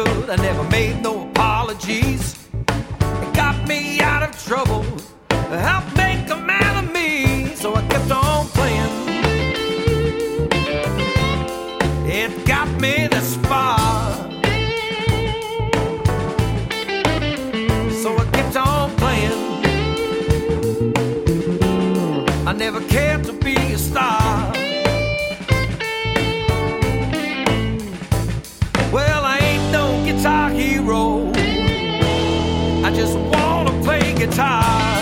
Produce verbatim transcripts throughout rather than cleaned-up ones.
could. I never made no apologies. It got me out of trouble, helped make a man of me. So I kept on playing. It got me this far. So I kept on playing. I never cared to be a star. Well, I ain't no guitar hero. I just wanna play guitar.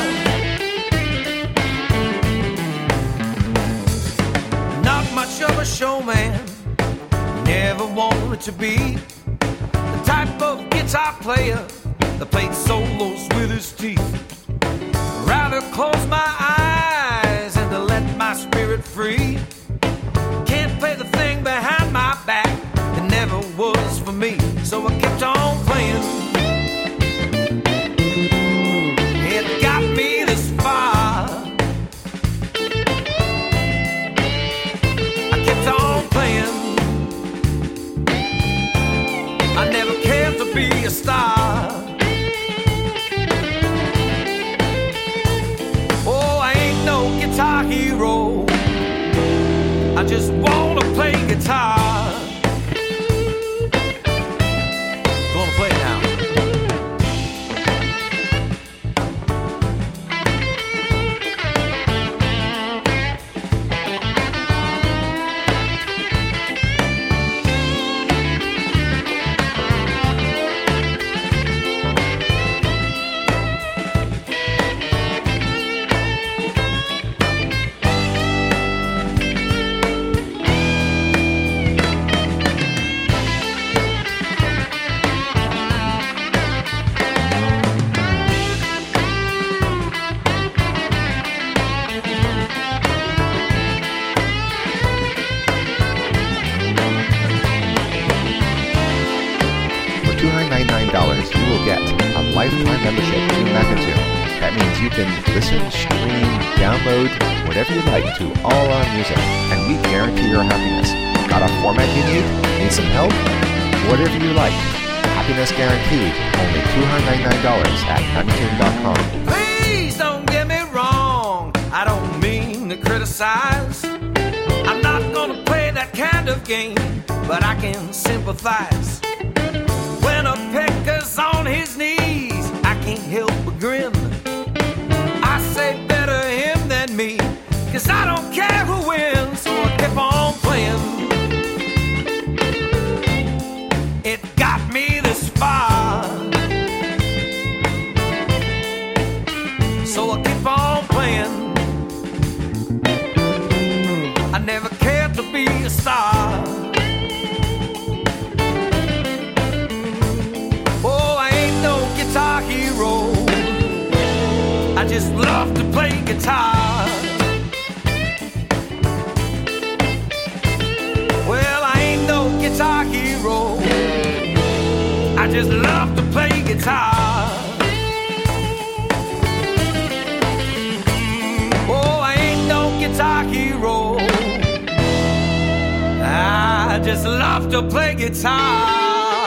Not much of a showman, never wanted to be the type of guitar player that played solos with his teeth. Rather close my eyes and to let my spirit free. Can't play the thing behind my back, it never was for me. So I kept on playing. It got me this far. I kept on playing. I never cared to be a star. Oh, I ain't no guitar hero. I just wanna play guitar. Gonna play it now. Lifetime membership to Magnitude. That means you can listen, stream, download, whatever you like to all our music, and we guarantee your happiness. Got a format you need? Need some help? Whatever you like. Happiness guaranteed. Only two hundred ninety-nine dollars at Magnitude dot com. Please don't get me wrong. I don't mean to criticize. I'm not gonna play that kind of game, but I can sympathize. When a pecker's on his knees, I can't help but grin. I say better him than me, 'cause I don't care who wins. So I kept on playing. It got me this far. So I keep on playing. I never cared to be a star. Guitar hero. I just love to play guitar. Well, I ain't no guitar hero. I just love to play guitar. Oh, I ain't no guitar hero. I just love to play guitar.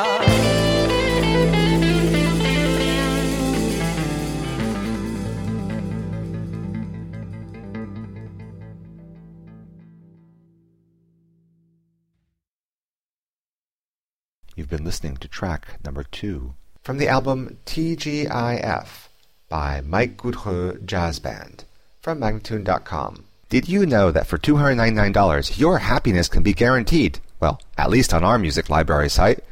You've been listening to track number two from the album T G I F by Mike Goudreau Jazz Band from Magnitude dot com. Did you know that for two hundred ninety-nine dollars your happiness can be guaranteed? Well, at least on our music library site.